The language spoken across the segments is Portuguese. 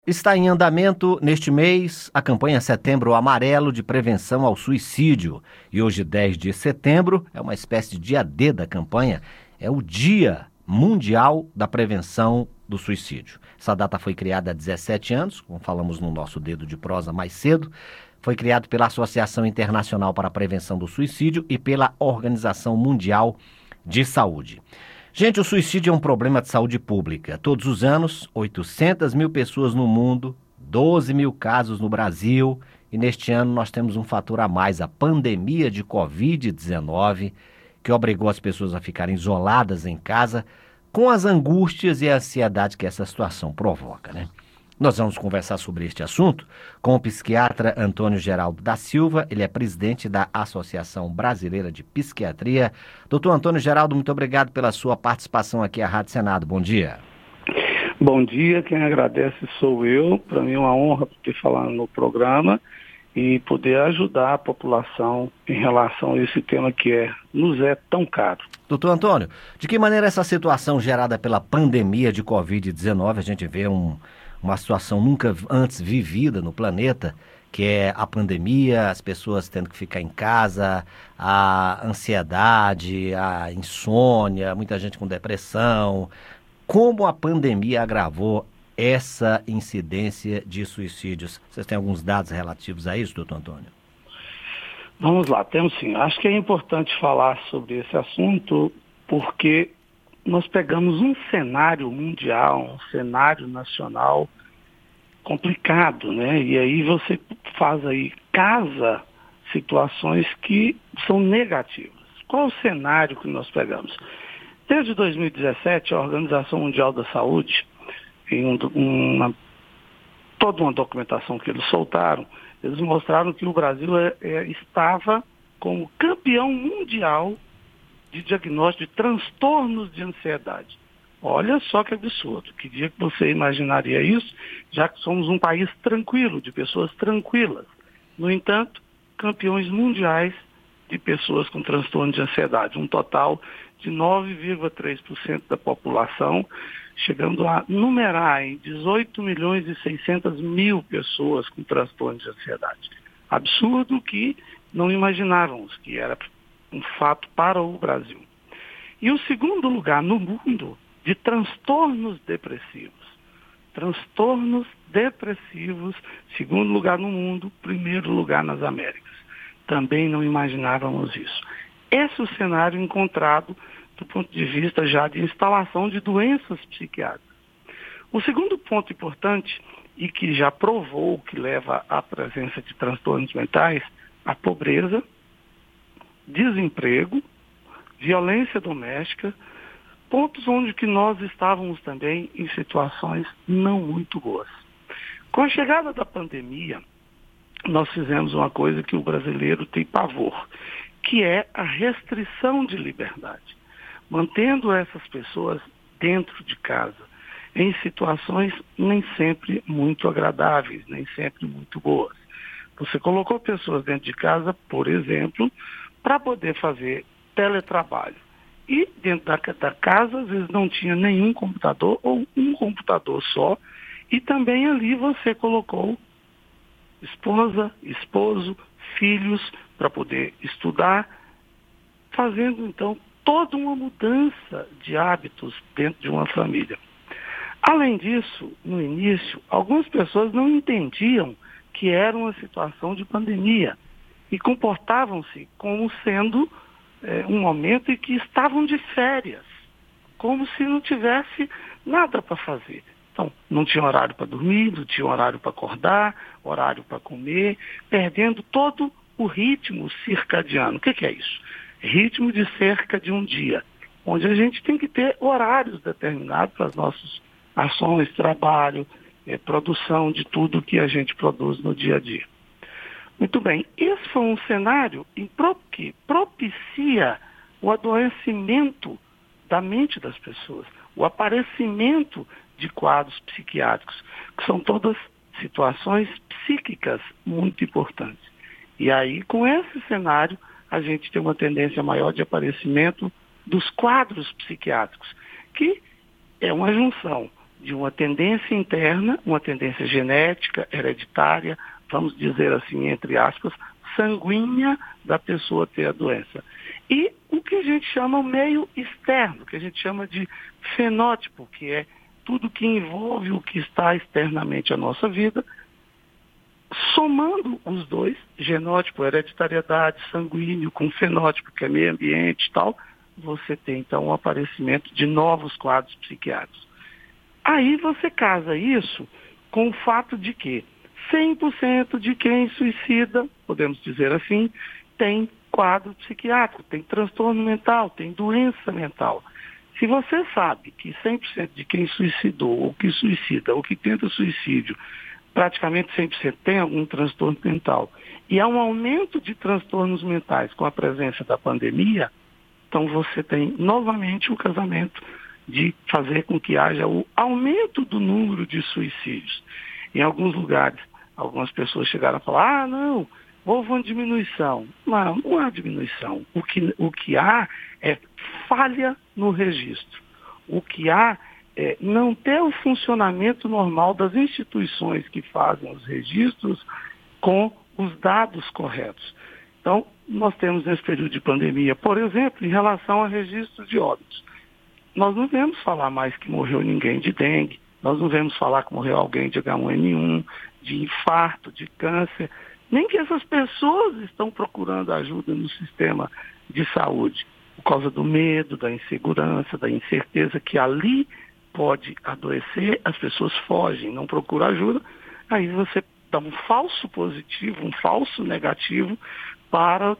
Está em andamento neste mês a campanha Setembro Amarelo de prevenção ao suicídio. E hoje, 10 de setembro, é uma espécie de dia D da campanha, é o Dia Mundial da Prevenção do Suicídio. Essa data foi criada há 17 anos, como falamos no nosso dedo de prosa mais cedo. Foi criado pela Associação Internacional para a Prevenção do Suicídio e pela Organização Mundial de Saúde. Gente, o suicídio é um problema de saúde pública. Todos os anos, 800 mil pessoas no mundo, 12 mil casos no Brasil. E neste ano nós temos um fator a mais, a pandemia de Covid-19, que obrigou as pessoas a ficarem isoladas em casa, com as angústias e a ansiedade que essa situação provoca, né? Nós vamos conversar sobre este assunto com o psiquiatra Antônio Geraldo da Silva. Ele é presidente da Associação Brasileira de Psiquiatria. Doutor Antônio Geraldo, muito obrigado pela sua participação aqui à Rádio Senado. Bom dia. Bom dia, quem agradece sou eu. Para mim é uma honra poder falar no programa e poder ajudar a população em relação a esse tema que nos é tão caro. Doutor Antônio, de que maneira essa situação gerada pela pandemia de Covid-19, a gente vê uma situação nunca antes vivida no planeta, que é a pandemia, as pessoas tendo que ficar em casa, a ansiedade, a insônia, muita gente com depressão. Como a pandemia agravou essa incidência de suicídios? Vocês têm alguns dados relativos a isso, doutor Antônio? Vamos lá, temos sim. Acho que é importante falar sobre esse assunto porque nós pegamos um cenário mundial, um cenário nacional complicado, né? E aí você casa situações que são negativas. Qual o cenário que nós pegamos? Desde 2017, a Organização Mundial da Saúde, em toda uma documentação que eles soltaram, eles mostraram que o Brasil estava como campeão mundial de diagnóstico de transtornos de ansiedade. Olha só que absurdo. Que dia que você imaginaria isso, já que somos um país tranquilo, de pessoas tranquilas. No entanto, campeões mundiais de pessoas com transtorno de ansiedade. Um total de 9,3% da população, chegando a numerar em 18 milhões e 600 mil pessoas com transtorno de ansiedade. Absurdo que não imaginávamos que era um fato para o Brasil. E o segundo lugar no mundo de transtornos depressivos. Transtornos depressivos, segundo lugar no mundo, primeiro lugar nas Américas. Também não imaginávamos isso. Esse é o cenário encontrado do ponto de vista já de instalação de doenças psiquiátricas. O segundo ponto importante, e que já provou que leva à presença de transtornos mentais, a pobreza, desemprego, violência doméstica, pontos onde que nós estávamos também em situações não muito boas. Com a chegada da pandemia, nós fizemos uma coisa que o brasileiro tem pavor, que é a restrição de liberdade, mantendo essas pessoas dentro de casa, em situações nem sempre muito agradáveis, nem sempre muito boas. Você colocou pessoas dentro de casa, por exemplo, para poder fazer teletrabalho. E dentro da casa, às vezes não tinha nenhum computador ou um computador só. E também ali você colocou esposa, esposo, filhos para poder estudar, fazendo então toda uma mudança de hábitos dentro de uma família. Além disso, no início, algumas pessoas não entendiam que era uma situação de pandemia e comportavam-se como sendo um momento em que estavam de férias, como se não tivesse nada para fazer. Então, não tinha horário para dormir, não tinha horário para acordar, horário para comer, perdendo todo o ritmo circadiano. O que é isso? Ritmo de cerca de um dia, onde a gente tem que ter horários determinados para as nossas ações, trabalho, produção de tudo que a gente produz no dia a dia. Muito bem, esse foi um cenário que propicia o adoecimento da mente das pessoas, o aparecimento de quadros psiquiátricos, que são todas situações psíquicas muito importantes. E aí, com esse cenário, a gente tem uma tendência maior de aparecimento dos quadros psiquiátricos, que é uma junção de uma tendência interna, uma tendência genética, hereditária, vamos dizer assim, entre aspas, sanguínea da pessoa ter a doença. E o que a gente chama o meio externo, que a gente chama de fenótipo, que é tudo que envolve o que está externamente à nossa vida, somando os dois, genótipo, hereditariedade, sanguíneo, com fenótipo, que é meio ambiente e tal, você tem então o aparecimento de novos quadros psiquiátricos. Aí você casa isso com o fato de que 100% de quem suicida, podemos dizer assim, tem quadro psiquiátrico, tem transtorno mental, tem doença mental. Se você sabe que 100% de quem suicidou, ou que suicida, ou que tenta suicídio, praticamente 100% tem algum transtorno mental, e há um aumento de transtornos mentais com a presença da pandemia, então você tem novamente o casamento de fazer com que haja o aumento do número de suicídios. Em alguns lugares, algumas pessoas chegaram a falar, não, houve uma diminuição. Não há diminuição. O que há é falha no registro. O que há é não ter o funcionamento normal das instituições que fazem os registros com os dados corretos. Então, nós temos nesse período de pandemia, por exemplo, em relação a registro de óbitos. Nós não vemos falar mais que morreu ninguém de dengue, nós não vemos falar que morreu alguém de H1N1, de infarto, de câncer, nem que essas pessoas estão procurando ajuda no sistema de saúde, por causa do medo, da insegurança, da incerteza que ali pode adoecer, as pessoas fogem, não procuram ajuda, aí você dá um falso positivo, um falso negativo para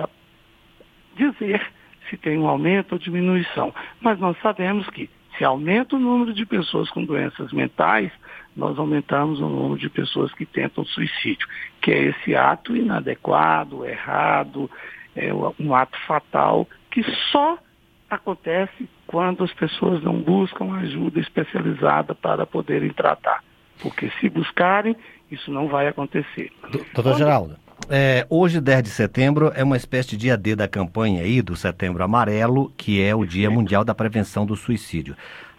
dizer se tem um aumento ou diminuição. Mas nós sabemos que se aumenta o número de pessoas com doenças mentais, nós aumentamos o número de pessoas que tentam suicídio, que é esse ato inadequado, errado, um ato fatal que só acontece quando as pessoas não buscam ajuda especializada para poderem tratar. Porque se buscarem, isso não vai acontecer. Doutor Geraldo, hoje, 10 de setembro, é uma espécie de dia D da campanha aí do Setembro Amarelo, que é o Dia Mundial da Prevenção do Suicídio.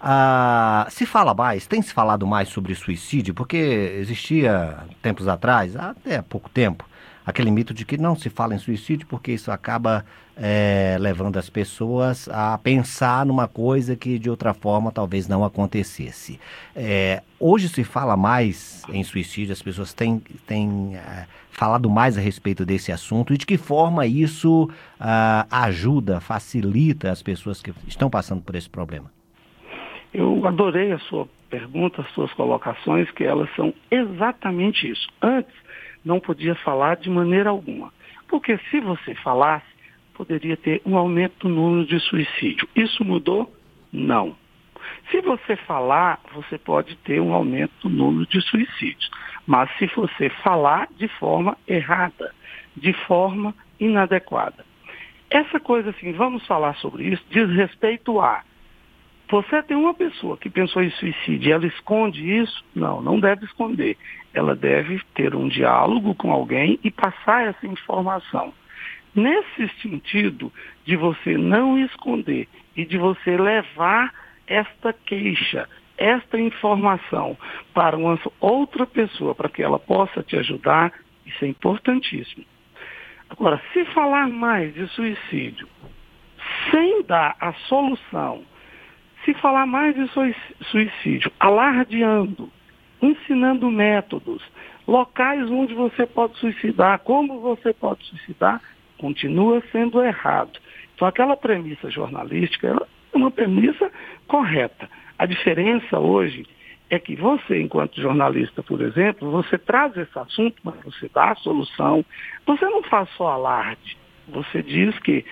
Tem se falado mais sobre suicídio? Porque existia, tempos atrás, até há pouco tempo, aquele mito de que não se fala em suicídio porque isso acaba levando as pessoas a pensar numa coisa que de outra forma talvez não acontecesse. Hoje se fala mais em suicídio, as pessoas têm falado mais a respeito desse assunto e de que forma isso ajuda, facilita as pessoas que estão passando por esse problema. Eu adorei a sua pergunta, as suas colocações, que elas são exatamente isso. Antes, não podia falar de maneira alguma, porque se você falasse, poderia ter um aumento no número de suicídio. Isso mudou? Não. Se você falar, você pode ter um aumento no número de suicídios, mas se você falar de forma errada, de forma inadequada. Essa coisa assim, vamos falar sobre isso, diz respeito a você tem uma pessoa que pensou em suicídio e ela esconde isso? Não deve esconder. Ela deve ter um diálogo com alguém e passar essa informação. Nesse sentido de você não esconder e de você levar esta queixa, esta informação para uma outra pessoa, para que ela possa te ajudar, isso é importantíssimo. Agora, se falar mais de suicídio sem dar a solução, se falar mais de suicídio, alardeando, ensinando métodos, locais onde você pode suicidar, como você pode suicidar, continua sendo errado. Então, aquela premissa jornalística é uma premissa correta. A diferença hoje é que você, enquanto jornalista, por exemplo, você traz esse assunto, mas você dá a solução. Você não faz só alarde. Você diz que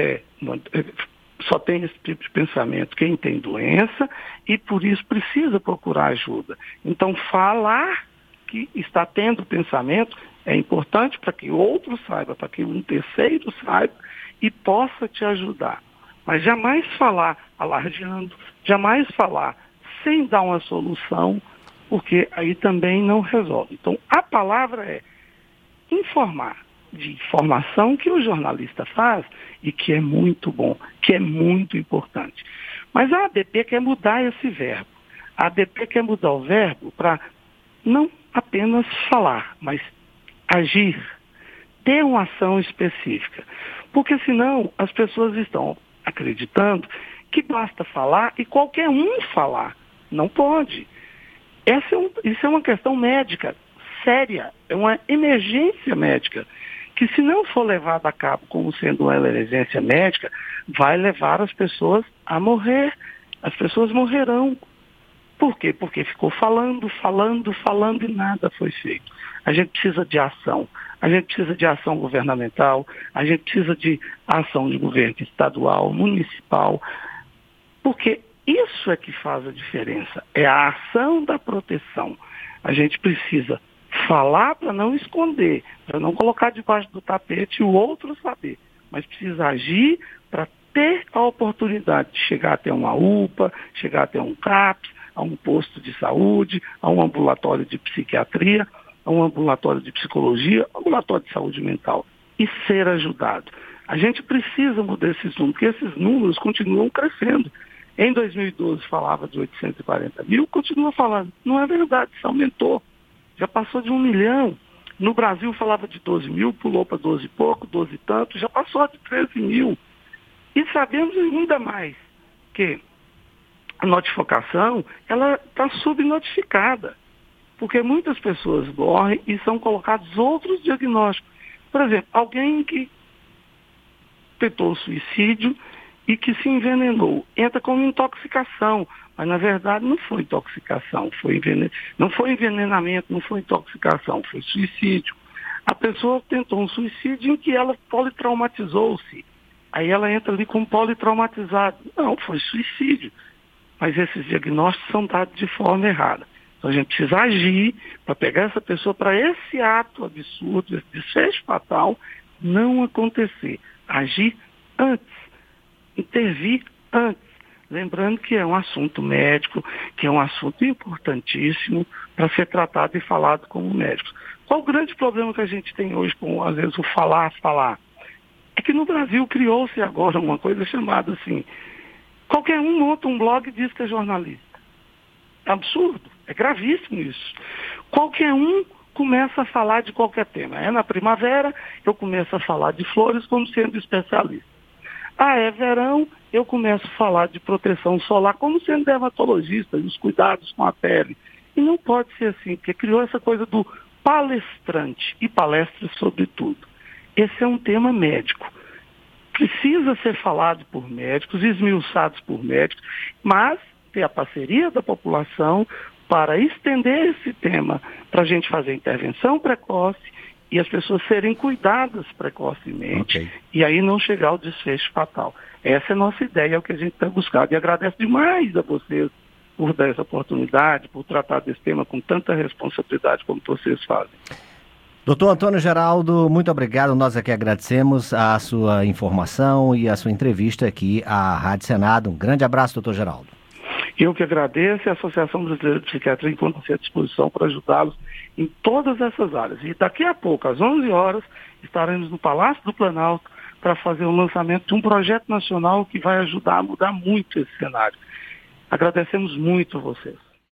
só tem esse tipo de pensamento quem tem doença e por isso precisa procurar ajuda. Então, falar que está tendo pensamento é importante para que outro saiba, para que um terceiro saiba e possa te ajudar. Mas jamais falar alardeando, jamais falar sem dar uma solução, porque aí também não resolve. Então, a palavra é informar, de informação que o jornalista faz e que é muito bom, que é muito importante. Mas a ABP quer mudar esse verbo. A ADP quer mudar o verbo para não apenas falar, mas agir, ter uma ação específica. Porque senão as pessoas estão acreditando que basta falar e qualquer um falar. Não pode. Isso é uma questão médica séria, é uma emergência médica, que se não for levada a cabo como sendo uma emergência médica, vai levar as pessoas a morrer. As pessoas morrerão. Por quê? Porque ficou falando e nada foi feito. A gente precisa de ação. A gente precisa de ação governamental, a gente precisa de ação de governo estadual, municipal, porque isso é que faz a diferença, é a ação da proteção. A gente precisa falar para não esconder, para não colocar debaixo do tapete e o outro saber, mas precisa agir para ter a oportunidade de chegar até uma UPA, chegar até um CAPS, a um posto de saúde, a um ambulatório de psiquiatria, a um ambulatório de psicologia, ambulatório de saúde mental, e ser ajudado. A gente precisa mudar esses números, porque esses números continuam crescendo. Em 2012 falava de 840 mil, continua falando. Não é verdade, isso aumentou. Já passou de 1 milhão. No Brasil falava de 12 mil, pulou para 12 e pouco, 12 e tanto, já passou de 13 mil. E sabemos ainda mais que a notificação, ela está subnotificada, porque muitas pessoas morrem e são colocados outros diagnósticos. Por exemplo, alguém que tentou suicídio e que se envenenou, entra como intoxicação, mas na verdade não foi intoxicação, não foi envenenamento, não foi intoxicação, foi suicídio. A pessoa tentou um suicídio em que ela politraumatizou-se, aí ela entra ali como politraumatizada. Não, foi suicídio, mas esses diagnósticos são dados de forma errada. Então a gente precisa agir para pegar essa pessoa para esse ato absurdo, esse desfecho fatal, não acontecer. Agir antes, intervir antes. Lembrando que é um assunto médico, que é um assunto importantíssimo para ser tratado e falado como médicos. Qual o grande problema que a gente tem hoje com, às vezes, o falar? É que no Brasil criou-se agora uma coisa chamada assim, qualquer um monta um blog e diz que é jornalista. É absurdo, é gravíssimo isso. Qualquer um começa a falar de qualquer tema. É na primavera, eu começo a falar de flores como sendo especialista. É verão, eu começo a falar de proteção solar como sendo dermatologista, os cuidados com a pele. E não pode ser assim, porque criou essa coisa do palestrante e palestras sobre tudo. Esse é um tema médico. Precisa ser falado por médicos, esmiuçados por médicos, mas ter a parceria da população para estender esse tema, para a gente fazer intervenção precoce e as pessoas serem cuidadas precocemente, e aí não chegar ao desfecho fatal. Essa é a nossa ideia, é o que a gente tem buscado. E agradeço demais a vocês por dar essa oportunidade, por tratar desse tema com tanta responsabilidade como vocês fazem. Doutor Antônio Geraldo, muito obrigado. Nós aqui agradecemos a sua informação e a sua entrevista aqui à Rádio Senado. Um grande abraço, doutor Geraldo. Eu que agradeço, a Associação Brasileira de Psiquiatria encontra-se à disposição para ajudá-los em todas essas áreas. E daqui a pouco, às 11 horas, estaremos no Palácio do Planalto para fazer o lançamento de um projeto nacional que vai ajudar a mudar muito esse cenário. Agradecemos muito a vocês.